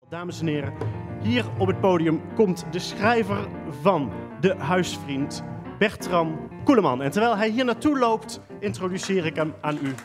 Dames en heren, hier op het podium komt de schrijver van De Huisvriend, Bertram Koeleman. En terwijl hij hier naartoe loopt, introduceer ik hem aan u.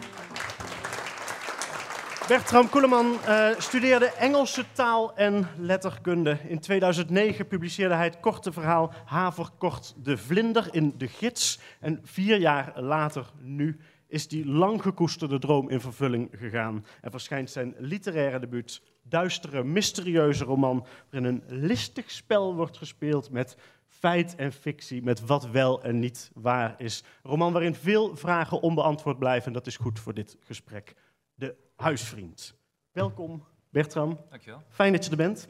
Bertram Koeleman studeerde Engelse taal en letterkunde. In 2009 publiceerde hij het korte verhaal Haverkort de Vlinder in De Gids. En 4 jaar later, nu, is die lang gekoesterde droom in vervulling gegaan. En verschijnt zijn literaire debuut, duistere, mysterieuze roman, waarin een listig spel wordt gespeeld met feit en fictie, met wat wel en niet waar is. Een roman waarin veel vragen onbeantwoord blijven en dat is goed voor dit gesprek. De Huisvriend. Welkom, Bertram. Dankjewel. Fijn dat je er bent.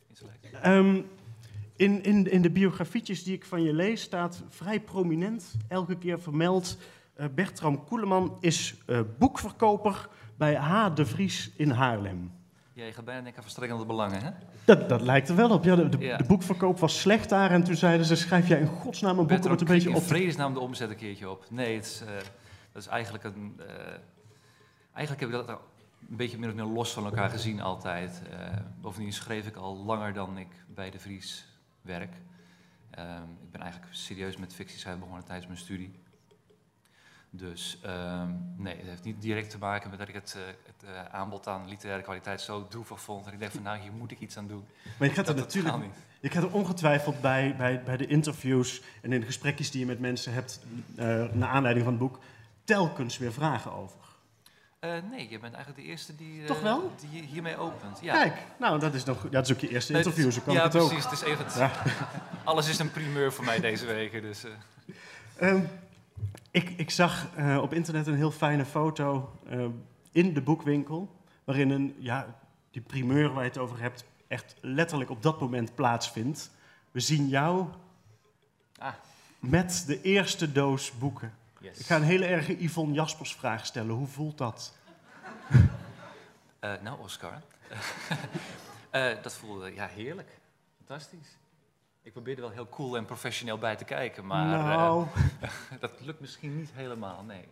In de biografietjes die ik van je lees staat vrij prominent elke keer vermeld: Bertram Koeleman is boekverkoper bij H. de Vries in Haarlem. Ja, je gaat bijna denken aan verstrekkende belangen, hè? Dat lijkt er wel op. Ja, de boekverkoop was slecht daar en toen zeiden ze: schrijf jij in godsnaam een boek om het een beetje op in vredesnaam de omzet een keertje op. Nee, dat is eigenlijk een... eigenlijk heb ik dat een beetje min of meer los van elkaar gezien altijd. Bovendien schreef ik al langer dan ik bij de Vries werk. Ik ben eigenlijk serieus met fictieschrijven begonnen tijdens mijn studie. Dus nee, het heeft niet direct te maken met dat ik het aanbod aan literaire kwaliteit zo droevig vond. En ik dacht van nou, hier moet ik iets aan doen. Maar je gaat er natuurlijk... Je krijgt er ongetwijfeld bij de interviews en in de gesprekjes die je met mensen hebt, naar aanleiding van het boek, telkens weer vragen over. Nee, je bent eigenlijk de eerste die, toch wel? Die hiermee opent. Ja. Kijk, nou dat is ook je eerste interview, zo kan het ook. Ja, precies. Het is even alles is een primeur voor mij deze weken. Dus, Ik zag op internet een heel fijne foto in de boekwinkel, waarin die primeur waar je het over hebt echt letterlijk op dat moment plaatsvindt. We zien jou met de eerste doos boeken. Yes. Ik ga een hele erge Yvonne Jaspers vraag stellen. Hoe voelt dat? Nou, Oscar. Dat voelde heerlijk. Fantastisch. Ik probeerde wel heel cool en professioneel bij te kijken, maar dat lukt misschien niet helemaal, nee.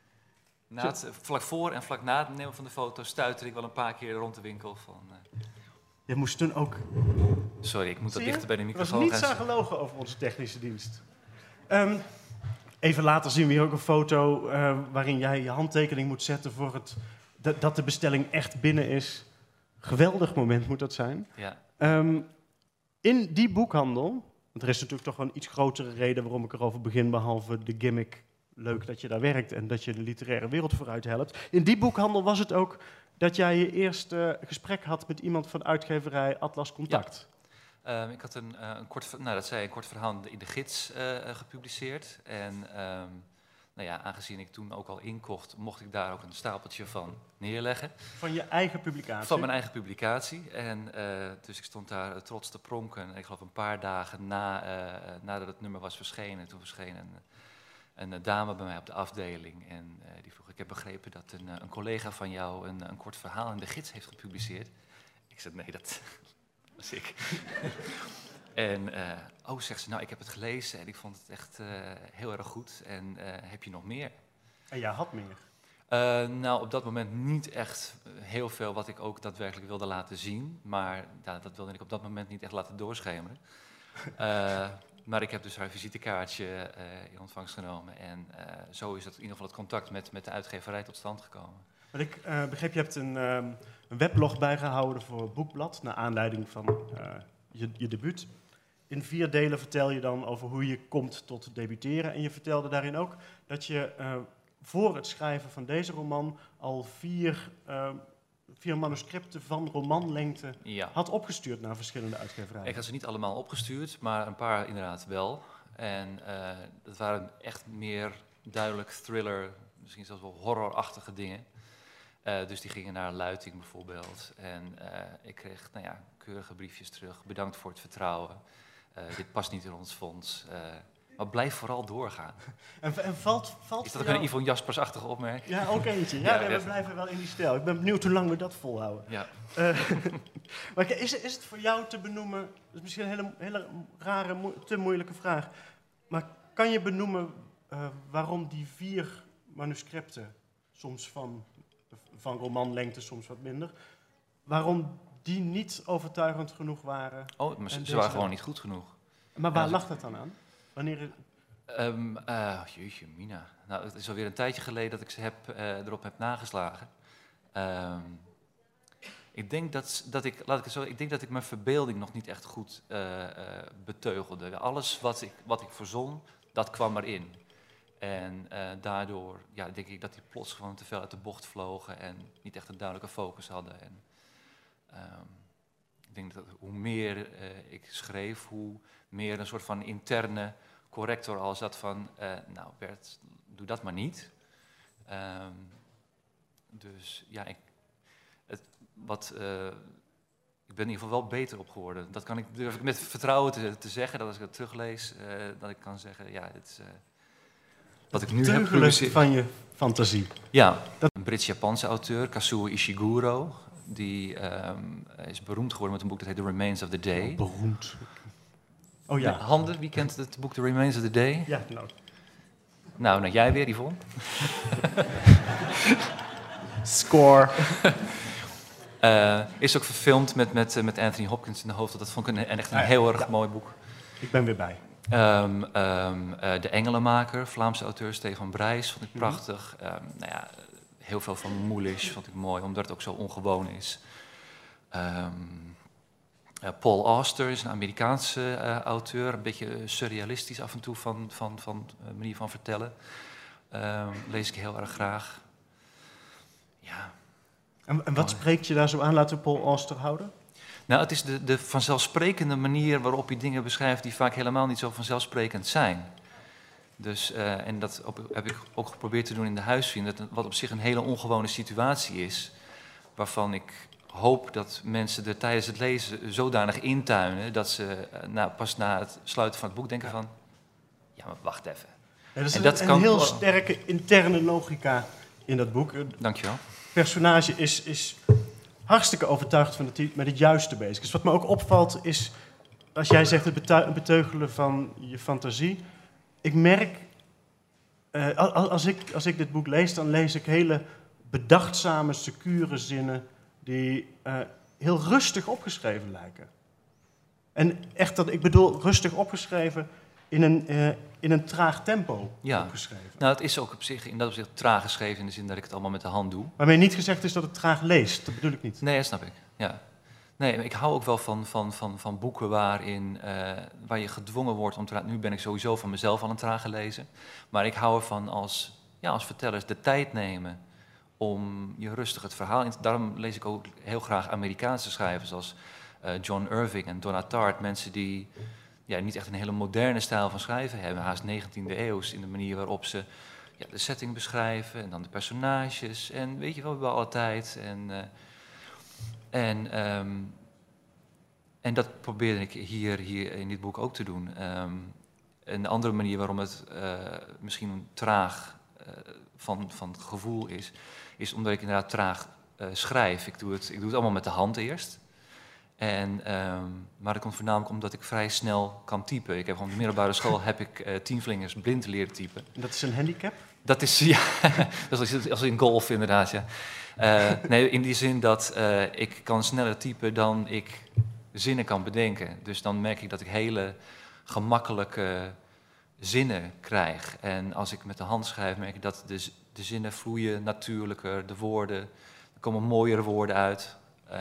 Vlak voor en vlak na het nemen van de foto stuitte ik wel een paar keer rond de winkel van... Je moest toen ook... Sorry, ik moet dat dichter bij de microfoon gaan. Er was niets aan gelogen over onze technische dienst. Even later zien we hier ook een foto waarin jij je handtekening moet zetten voor dat de bestelling echt binnen is. Geweldig moment moet dat zijn. Ja. In die boekhandel, want er is natuurlijk toch wel een iets grotere reden waarom ik erover begin, behalve de gimmick, leuk dat je daar werkt en dat je de literaire wereld vooruit helpt. In die boekhandel was het ook dat jij je eerste gesprek had met iemand van uitgeverij Atlas Contact. Ja. Ik had een kort verhaal in de Gids gepubliceerd. En aangezien ik toen ook al inkocht, mocht ik daar ook een stapeltje van neerleggen. Van je eigen publicatie? Van mijn eigen publicatie. En dus ik stond daar trots te pronken. Ik geloof een paar dagen nadat het nummer was verschenen. Toen verscheen een dame bij mij op de afdeling. En die vroeg, ik heb begrepen dat een collega van jou een kort verhaal in de Gids heeft gepubliceerd. Ik zei, nee, dat... was ik. En, zegt ze, nou, ik heb het gelezen en ik vond het echt heel erg goed. En heb je nog meer? En jij had meer? Op dat moment niet echt heel veel wat ik ook daadwerkelijk wilde laten zien. Maar dat wilde ik op dat moment niet echt laten doorschemeren. Maar ik heb dus haar visitekaartje in ontvangst genomen. En zo is dat in ieder geval het contact met de uitgeverij tot stand gekomen. Maar ik begreep, je hebt een weblog bijgehouden voor Boekblad, naar aanleiding van je debuut. In 4 delen vertel je dan over hoe je komt tot debuteren. En je vertelde daarin ook dat je voor het schrijven van deze roman al 4 manuscripten van romanlengte had opgestuurd naar verschillende uitgeverijen. Ik had ze niet allemaal opgestuurd, maar een paar inderdaad wel. En dat waren echt meer duidelijk thriller, misschien zelfs wel horrorachtige dingen. Dus die gingen naar Luiting bijvoorbeeld. En ik kreeg keurige briefjes terug. Bedankt voor het vertrouwen. Dit past niet in ons fonds. Maar blijf vooral doorgaan. En valt is dat ook een Yvonne Jaspers-achtige opmerking? Ja, ook eentje. We blijven wel in die stijl. Ik ben benieuwd hoe lang we dat volhouden. Ja. Maar is het voor jou te benoemen... Dat is misschien een hele rare, te moeilijke vraag. Maar kan je benoemen waarom die 4 manuscripten, soms van romanlengte, soms wat minder... waarom die niet overtuigend genoeg waren. Oh, maar ze deze waren wel. gewoon niet goed genoeg. Maar waar Ja, lag dat dan aan? Wanneer... Jeetje, mina. Nou, het is alweer een tijdje geleden dat ik ze erop heb nageslagen. Ik denk dat ik, laat ik het zo, ik denk dat ik mijn verbeelding nog niet echt goed beteugelde. Alles wat ik verzon, dat kwam erin. En daardoor denk ik dat die plots gewoon te veel uit de bocht vlogen en niet echt een duidelijke focus hadden. En, ik denk dat hoe meer ik schreef, hoe meer een soort van interne corrector als dat van, nou Bert, doe dat maar niet. Dus ja, ik ben in ieder geval wel beter op geworden. Dat durf ik met vertrouwen te zeggen, dat als ik het teruglees, dat ik kan zeggen, ja, het is wat ik nu heb Teugelen gepubliceerd. van je fantasie. Ja, een Brits-Japanse auteur, Kazuo Ishiguro, die is beroemd geworden met een boek dat heet The Remains of the Day. Beroemd. Oh ja. Handen, wie kent het boek The Remains of the Day? Ja, nou. Nou, jij weer, Yvonne. Score. Is ook verfilmd met Anthony Hopkins in de hoofdrol. Dat vond ik echt een heel erg mooi boek. Ik ben weer bij. De Engelenmaker, Vlaamse auteur Stefan Brijs, vond ik prachtig. Heel veel van Moelisch vond ik mooi, omdat het ook zo ongewoon is. Paul Auster is een Amerikaanse auteur, een beetje surrealistisch af en toe van manier van vertellen. Lees ik heel erg graag. Ja. En wat spreekt je daar zo aan? Laten we Paul Auster houden? Nou, het is de vanzelfsprekende manier waarop hij dingen beschrijft die vaak helemaal niet zo vanzelfsprekend zijn. Dus, en dat heb ik ook geprobeerd te doen in De Huisvriend, wat op zich een hele ongewone situatie is, waarvan ik hoop dat mensen er tijdens het lezen zodanig intuinen dat ze pas na het sluiten van het boek denken van, ja, maar wacht even. Ja, er is een heel sterke interne logica in dat boek. Dankjewel. Het personage is hartstikke overtuigd van dat hij met het juiste bezig is. Wat me ook opvalt is, als jij zegt het beteugelen van je fantasie. Ik merk, als ik dit boek lees, dan lees ik hele bedachtzame, secure zinnen die heel rustig opgeschreven lijken. En echt, ik bedoel rustig opgeschreven in een traag tempo opgeschreven. Nou, het is ook op zich, in dat opzicht traag geschreven in de zin dat ik het allemaal met de hand doe. Waarmee niet gezegd is dat het traag leest, dat bedoel ik niet. Nee, dat snap ik, ja. Nee, ik hou ook wel van boeken waar je gedwongen wordt om te laten. Nu ben ik sowieso van mezelf al een trage lezen. Maar ik hou ervan als vertellers de tijd nemen om je rustig het verhaal in te... Daarom lees ik ook heel graag Amerikaanse schrijvers als John Irving en Donna Tartt. Mensen die niet echt een hele moderne stijl van schrijven hebben. Haast 19e eeuws in de manier waarop ze de setting beschrijven. En dan de personages. En weet je wel, bij alle tijd. En dat probeerde ik hier in dit boek ook te doen. Een andere manier waarom het misschien traag van het gevoel is omdat ik inderdaad traag schrijf. Ik doe het allemaal met de hand eerst. Maar dat komt voornamelijk omdat ik vrij snel kan typen. Ik heb op de middelbare school heb ik 10 vlingers blind leren typen. En dat is een handicap? Dat is, dat is als in golf inderdaad, ja. Nee, in die zin dat ik kan sneller typen dan ik zinnen kan bedenken. Dus dan merk ik dat ik hele gemakkelijke zinnen krijg. En als ik met de hand schrijf, merk ik dat de zinnen vloeien natuurlijker, de woorden, er komen mooiere woorden uit.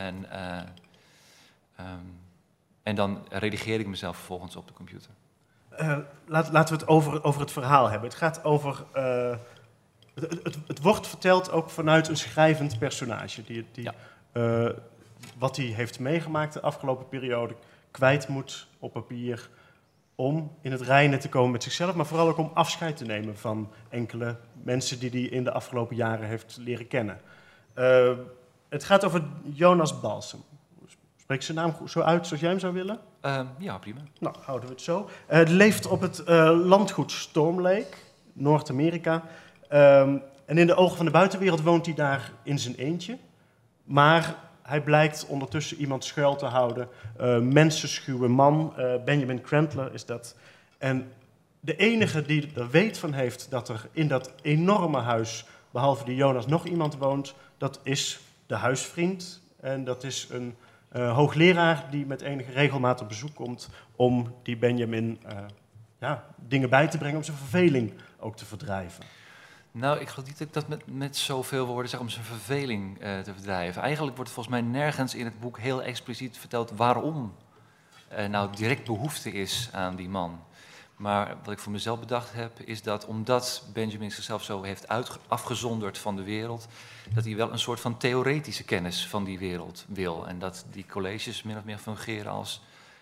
En dan redigeer ik mezelf vervolgens op de computer. Laten we het over het verhaal hebben. Het gaat over... Het wordt verteld ook vanuit een schrijvend personage. Wat hij heeft meegemaakt de afgelopen periode kwijt moet op papier om in het reine te komen met zichzelf, maar vooral ook om afscheid te nemen van enkele mensen die hij in de afgelopen jaren heeft leren kennen. Het gaat over Jonas Balsam. Spreek ik zijn naam zo uit zoals jij hem zou willen? Ja, prima. Nou, houden we het zo. Het leeft op het landgoed Storm Lake, Noord-Amerika. En in de ogen van de buitenwereld woont hij daar in zijn eentje. Maar hij blijkt ondertussen iemand schuil te houden. Mensenschuwe man, Benjamin Crandler is dat. En de enige die er weet van heeft dat er in dat enorme huis, behalve die Jonas, nog iemand woont, dat is de huisvriend. En dat is een hoogleraar die met enige regelmaat op bezoek komt om die Benjamin dingen bij te brengen om zijn verveling ook te verdrijven. Nou, ik geloof niet dat ik dat met zoveel woorden zeg om zijn verveling te verdrijven. Eigenlijk wordt volgens mij nergens in het boek heel expliciet verteld waarom nou direct behoefte is aan die man. Maar wat ik voor mezelf bedacht heb, is dat omdat Benjamin zichzelf zo heeft afgezonderd van de wereld, dat hij wel een soort van theoretische kennis van die wereld wil. En dat die colleges min of meer fungeren als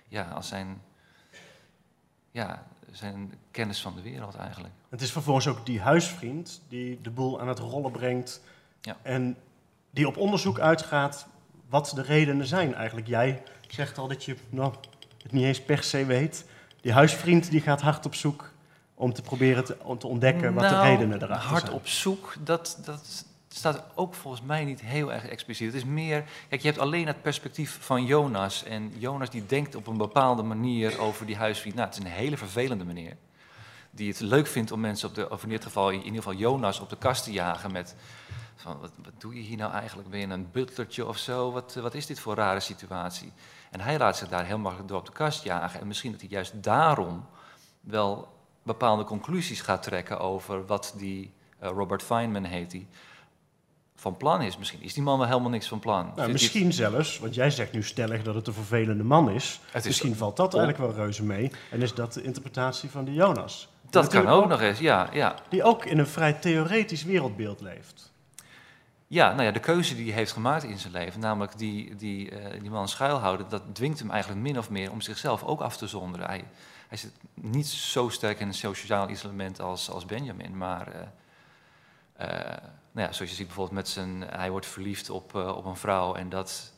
zijn kennis van de wereld eigenlijk. Het is vervolgens ook die huisvriend die de boel aan het rollen brengt en die op onderzoek uitgaat wat de redenen zijn eigenlijk. Jij zegt al dat je het niet eens per se weet. Die huisvriend die gaat hard op zoek om te proberen te ontdekken wat de redenen erachter zijn. Hard op zoek, dat staat ook volgens mij niet heel erg expliciet. Het is meer, kijk, je hebt alleen het perspectief van Jonas. En Jonas die denkt op een bepaalde manier over die huisvriend. Nou, het is een hele vervelende meneer. Die het leuk vindt om mensen in ieder geval Jonas op de kast te jagen met van, wat doe je hier nou eigenlijk? Ben je een butlertje of zo? Wat is dit voor een rare situatie? En hij laat zich daar heel makkelijk door op de kast jagen. En misschien dat hij juist daarom wel bepaalde conclusies gaat trekken over wat die Robert Feynman heet, die van plan is. Misschien is die man wel helemaal niks van plan. Nou, misschien zelfs, want jij zegt nu stellig dat het een vervelende man is. Misschien valt dat eigenlijk wel reuze mee. En is dat de interpretatie van die Jonas? Dat kan ook nog eens, ja. Die ook in een vrij theoretisch wereldbeeld leeft. Ja, nou ja, de keuze die hij heeft gemaakt in zijn leven, namelijk die man schuilhouden, dat dwingt hem eigenlijk min of meer om zichzelf ook af te zonderen. Hij zit niet zo sterk in een sociaal isolement als Benjamin, maar zoals je ziet bijvoorbeeld hij wordt verliefd op een vrouw en dat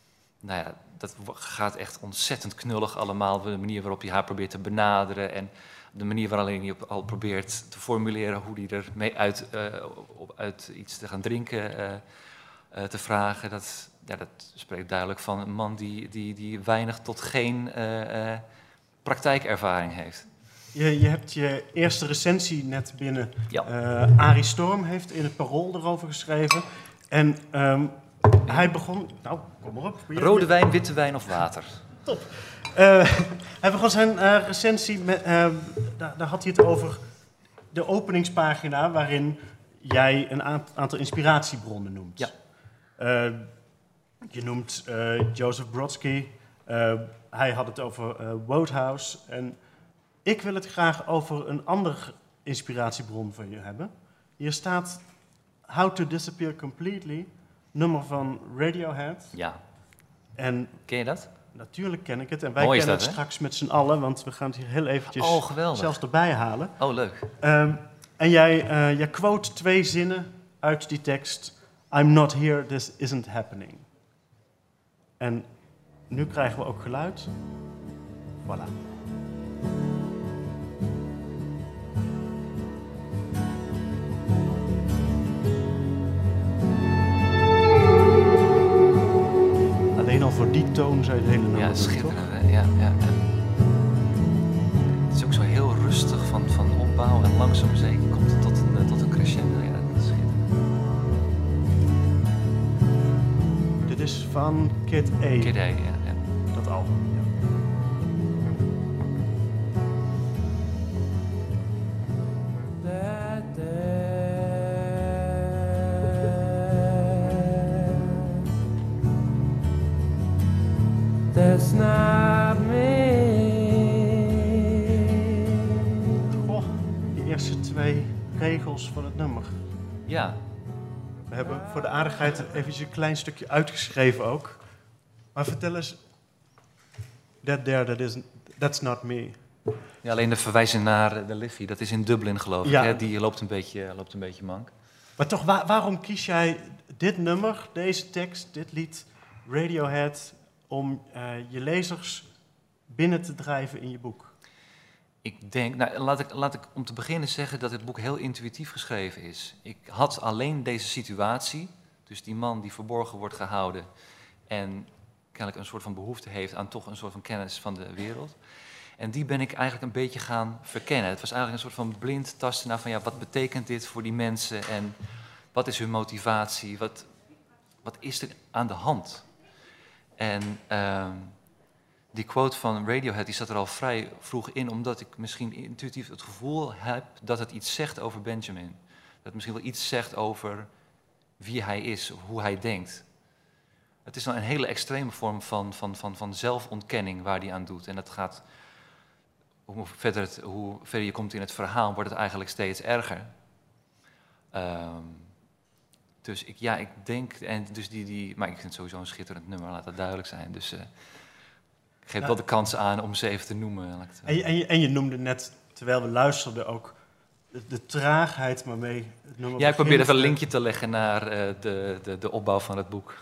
gaat echt ontzettend knullig allemaal, de manier waarop hij haar probeert te benaderen en de manier waarop hij al probeert te formuleren hoe hij er mee uit iets te gaan drinken te vragen. Dat spreekt duidelijk van een man die weinig tot geen praktijkervaring heeft. Je hebt je eerste recensie net binnen. Ja. Arie Storm heeft in het Parool erover geschreven. En hij begon... Nou, kom maar op. Rode wijn, witte wijn of water? Top. Hij begon zijn recensie met... daar had hij het over de openingspagina waarin jij een aantal inspiratiebronnen noemt. Ja. Je noemt Joseph Brodsky. Hij had het over Wodehouse. En ik wil het graag over een ander inspiratiebron van je hebben. Hier staat How to Disappear Completely, nummer van Radiohead. Ja. En ken je dat? Natuurlijk ken ik het. En wij kennen het straks met z'n allen, want we gaan het hier heel eventjes zelfs erbij halen. Oh, leuk. En jij quote 2 zinnen uit die tekst. I'm not here, this isn't happening. En nu krijgen we ook geluid. Voilà. Alleen al voor die toon zou je het hele nummer doen, schitterend, hè? Ja. Het is ook zo heel rustig van opbouw en langzaam zeker komt het tot een crescendo. Ja, dat is schitterend. Dit is van Kid A. Kid A, ja. Dat album, ja. That's not me. Goh, die eerste 2 regels van het nummer. Ja. We hebben voor de aardigheid even een klein stukje uitgeschreven ook. Maar vertel eens, that's not me. Ja, alleen de verwijzing naar de Liffey, dat is in Dublin geloof ik. Hè? Die loopt een beetje mank. Maar toch, waarom kies jij dit nummer, deze tekst, dit lied, Radiohead, om je lezers binnen te drijven in je boek? Ik denk, laat ik om te beginnen zeggen dat het boek heel intuïtief geschreven is. Ik had alleen deze situatie, dus die man die verborgen wordt gehouden en kennelijk een soort van behoefte heeft aan toch een soort van kennis van de wereld. En die ben ik eigenlijk een beetje gaan verkennen. Het was eigenlijk een soort van blind tasten naar van wat betekent dit voor die mensen en wat is hun motivatie, wat is er aan de hand? En die quote van Radiohead die zat er al vrij vroeg in, omdat ik misschien intuïtief het gevoel heb dat het iets zegt over Benjamin. Dat het misschien wel iets zegt over wie hij is, of hoe hij denkt. Het is dan een hele extreme vorm van zelfontkenning waar hij aan doet. En dat gaat, hoe verder je komt in het verhaal, wordt het eigenlijk steeds erger. Dus ik denk, en dus maar ik vind het sowieso een schitterend nummer, laat dat duidelijk zijn. Dus ik geef wel de kans aan om ze even te noemen. En je noemde net, terwijl we luisterden ook, de traagheid waarmee het nummer Ja, ik probeer begint. even een linkje te leggen naar de opbouw van het boek.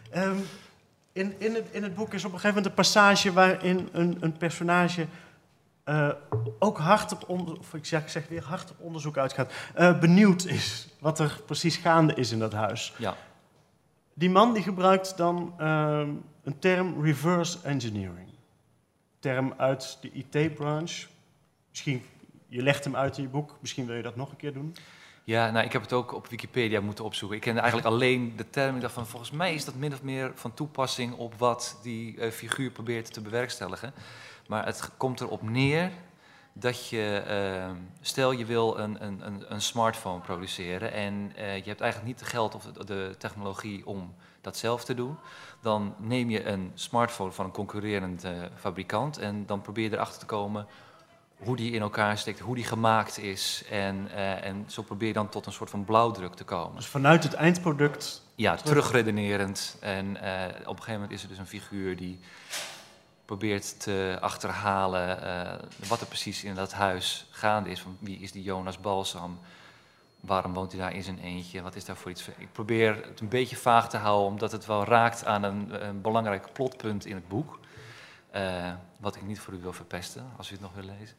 In het boek is op een gegeven moment een passage waarin een personage ook hard op onderzoek uitgaat. Benieuwd is wat er precies gaande is in dat huis. Ja. Die man die gebruikt dan een term reverse engineering. Term uit de IT-branche. Misschien, je legt hem uit in je boek, misschien wil je dat nog een keer doen. Ja, nou, ik heb het ook op Wikipedia moeten opzoeken. Ik kende eigenlijk alleen de term. Ik dacht van, volgens mij is dat min of meer van toepassing op wat die figuur probeert te bewerkstelligen. Maar het komt erop neer dat je, stel je wil een smartphone produceren en je hebt eigenlijk niet het geld of de technologie om dat zelf te doen. Dan neem je een smartphone van een concurrerend fabrikant en dan probeer je erachter te komen hoe die in elkaar steekt, hoe die gemaakt is. En zo probeer je dan tot een soort van blauwdruk te komen. Dus vanuit het eindproduct... Ja, terugredenerend. En op een gegeven moment is er dus een figuur die probeert te achterhalen wat er precies in dat huis gaande is. Van wie is die Jonas Balsam? Waarom woont hij daar in zijn eentje? Wat is daar voor iets? Ik probeer het een beetje vaag te houden, omdat het wel raakt aan een belangrijk plotpunt in het boek. Wat ik niet voor u wil verpesten, als u het nog wil lezen.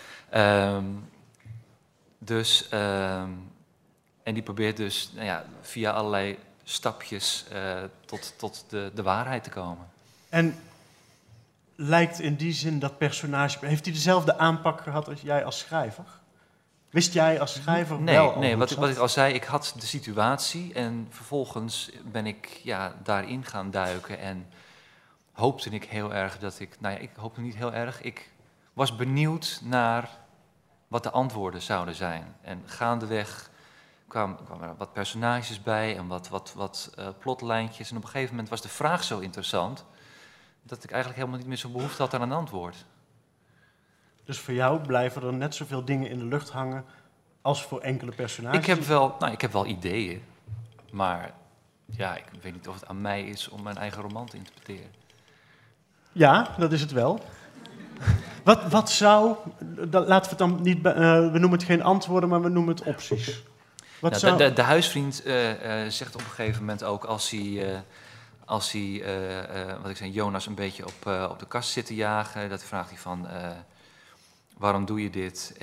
En die probeert dus via allerlei stapjes tot de waarheid te komen. En lijkt in die zin dat personage... Heeft hij dezelfde aanpak gehad als jij als schrijver? Wist jij als schrijver wel? Nee, wat ik al zei, ik had de situatie en vervolgens ben ik daarin gaan duiken en hoopte ik heel erg dat ik... Nou ja, ik hoopte niet heel erg. Ik was benieuwd naar wat de antwoorden zouden zijn. En gaandeweg kwamen er wat personages bij en wat plotlijntjes. En op een gegeven moment was de vraag zo interessant dat ik eigenlijk helemaal niet meer zo'n behoefte had aan een antwoord. Dus voor jou blijven er net zoveel dingen in de lucht hangen als voor enkele personages? Ik heb wel ideeën, maar ja, ik weet niet of het aan mij is om mijn eigen roman te interpreteren. Ja, dat is het wel. Wat zou... Laten we het dan niet... we noemen het geen antwoorden, maar we noemen het opties. De huisvriend zegt op een gegeven moment ook als hij wat ik zei, Jonas een beetje op de kast zit te jagen, dat vraagt hij van waarom doe je dit?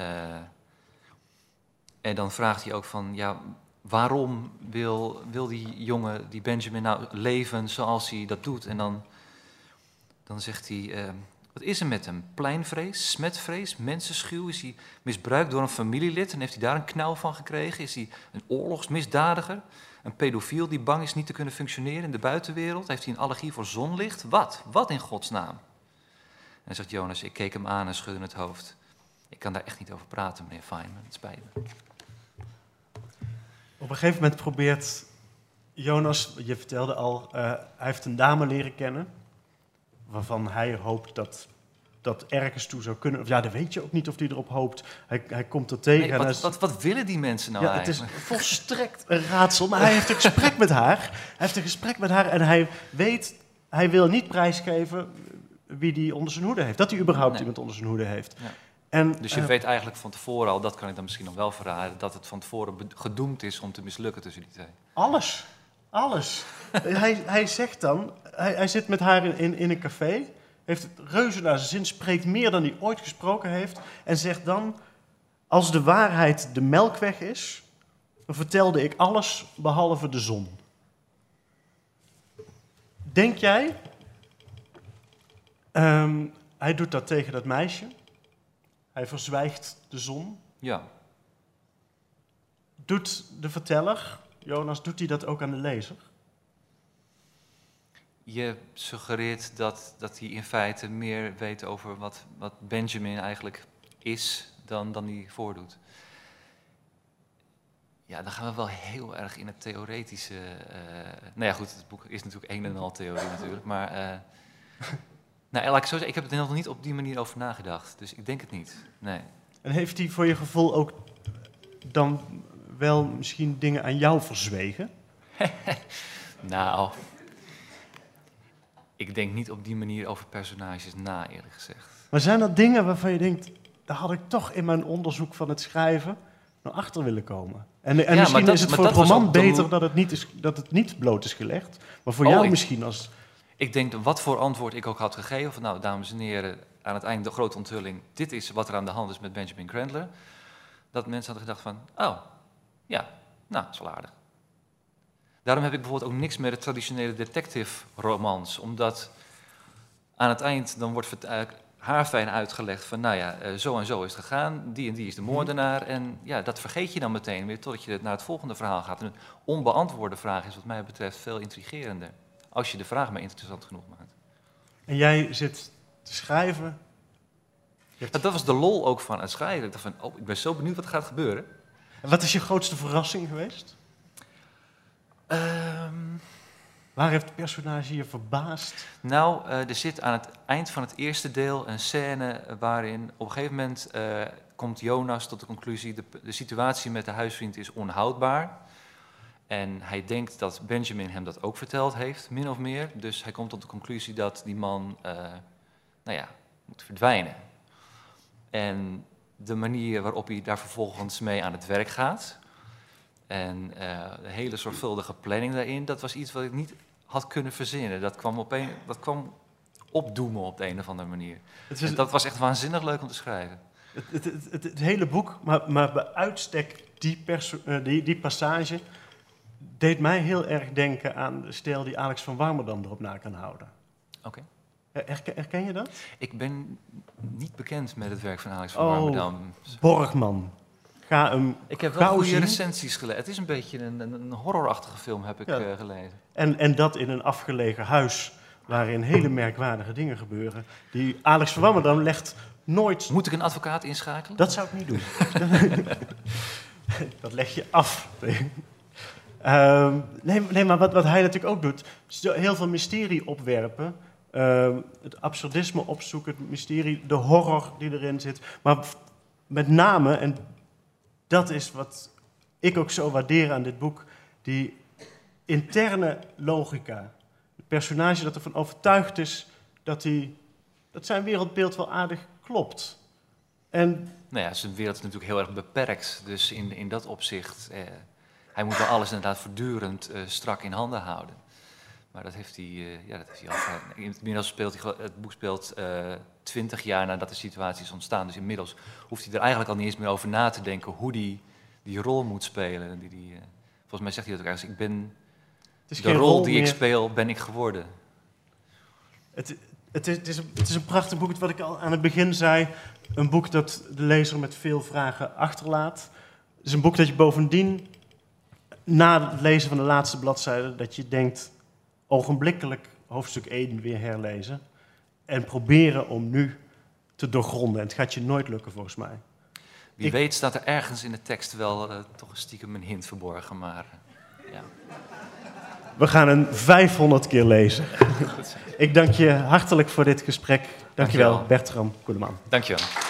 En dan vraagt hij ook van waarom wil die jongen, die Benjamin, nou leven zoals hij dat doet? En dan zegt hij, wat is er met hem? Pleinvrees, smetvrees, mensenschuw? Is hij misbruikt door een familielid en heeft hij daar een knauw van gekregen? Is hij een oorlogsmisdadiger? Een pedofiel die bang is niet te kunnen functioneren in de buitenwereld? Heeft hij een allergie voor zonlicht? Wat in godsnaam? En dan zegt Jonas, ik keek hem aan en schudde het hoofd. Ik kan daar echt niet over praten, meneer Feynman, het spijt me. Op een gegeven moment probeert Jonas, je vertelde al, hij heeft een dame leren kennen, waarvan hij hoopt dat ergens toe zou kunnen. Of dat weet je ook niet of hij erop hoopt. Hij komt er tegen. Nee, wat willen die mensen nou eigenlijk? Het is volstrekt een raadsel, maar hij heeft een gesprek met haar. En hij wil niet prijsgeven wie die onder zijn hoede heeft. Dat hij überhaupt iemand onder zijn hoede heeft. Ja. Dus je weet eigenlijk van tevoren al, dat kan ik dan misschien nog wel verraden, dat het van tevoren gedoemd is om te mislukken tussen die twee. Alles. Hij zegt dan, hij zit met haar in een café, heeft het reuze naar zijn zin, spreekt meer dan hij ooit gesproken heeft en zegt dan, als de waarheid de melkweg is, dan vertelde ik alles behalve de zon. Denk jij, hij doet dat tegen dat meisje, hij verzwijgt de zon. Ja. Doet de verteller, Jonas, doet hij dat ook aan de lezer? je suggereert dat hij in feite meer weet over wat Benjamin eigenlijk is dan hij voordoet. Ja, dan gaan we wel heel erg in het theoretische... nou ja, goed, het boek is natuurlijk een en al theorie natuurlijk, maar... nou, laat ik zo zeggen, ik heb er nog niet op die manier over nagedacht, dus ik denk het niet, nee. En heeft hij voor je gevoel ook dan wel misschien dingen aan jou verzwegen? Nou, ik denk niet op die manier over personages na, eerlijk gezegd. Maar zijn er dingen waarvan je denkt, daar had ik toch in mijn onderzoek van het schrijven naar achter willen komen? En misschien is het voor het roman beter dat het niet bloot is gelegd, maar voor jou misschien als... Ik denk dat wat voor antwoord ik ook had gegeven, van nou, dames en heren, aan het eind de grote onthulling, dit is wat er aan de hand is met Benjamin Crandler, dat mensen hadden gedacht van, oh, ja, nou, dat is wel aardig. Daarom heb ik bijvoorbeeld ook niks met de traditionele detective romans, omdat aan het eind dan wordt haarfijn uitgelegd van, nou ja, zo en zo is het gegaan, die en die is de moordenaar, en ja, dat vergeet je dan meteen weer totdat je naar het volgende verhaal gaat. En een onbeantwoorde vraag is wat mij betreft veel intrigerender, als je de vraag maar interessant genoeg maakt. En jij zit te schrijven? Dat was de lol ook van het schrijven. Ik dacht van, oh, ik ben zo benieuwd wat er gaat gebeuren. En wat is je grootste verrassing geweest? Waar heeft het personage je verbaasd? Nou, er zit aan het eind van het eerste deel een scène waarin op een gegeven moment komt Jonas tot de conclusie, de situatie met de huisvriend is onhoudbaar. En hij denkt dat Benjamin hem dat ook verteld heeft, min of meer. Dus hij komt tot de conclusie dat die man, nou ja, moet verdwijnen. En de manier waarop hij daar vervolgens mee aan het werk gaat en de hele zorgvuldige planning daarin, dat was iets wat ik niet had kunnen verzinnen. Dat kwam opdoemen op de een of andere manier. En dat was echt waanzinnig leuk om te schrijven. Het hele boek, maar bij uitstek die passage, deed mij heel erg denken aan de stijl die Alex van Warmerdam erop na kan houden. Oké. Herken je dat? Ik ben niet bekend met het werk van Alex van Warmerdam. Borgman. Ik heb wel goede recensies gelezen. Het is een beetje een horrorachtige film, heb ik gelezen. En dat in een afgelegen huis, waarin hele merkwaardige dingen gebeuren. Die Alex van Warmerdam legt nooit... Moet ik een advocaat inschakelen? Dat zou ik niet doen. Dat leg je af. Nee, maar wat hij natuurlijk ook doet, is heel veel mysterie opwerpen. Het absurdisme opzoeken, het mysterie, de horror die erin zit. Maar met name, en dat is wat ik ook zo waardeer aan dit boek, die interne logica. Het personage dat ervan overtuigd is dat zijn wereldbeeld wel aardig klopt. En nou ja, zijn wereld is natuurlijk heel erg beperkt. Dus in dat opzicht, hij moet wel alles inderdaad voortdurend strak in handen houden. Maar dat heeft hij, inmiddels het boek speelt 20 jaar nadat de situatie is ontstaan. Dus inmiddels hoeft hij er eigenlijk al niet eens meer over na te denken hoe hij die rol moet spelen. Volgens mij zegt hij dat ook ergens, de rol die ik speel, ben ik geworden. Het is een prachtig boek, wat ik al aan het begin zei. Een boek dat de lezer met veel vragen achterlaat. Het is een boek dat je bovendien, na het lezen van de laatste bladzijde, dat je denkt, ogenblikkelijk hoofdstuk 1 weer herlezen. En proberen om nu te doorgronden. En het gaat je nooit lukken, volgens mij. Wie weet staat er ergens in de tekst wel toch stiekem een hint verborgen, maar ja. We gaan hem 500 keer lezen. Ik dank je hartelijk voor dit gesprek. Dankjewel, Bertram Koeleman. Dankjewel.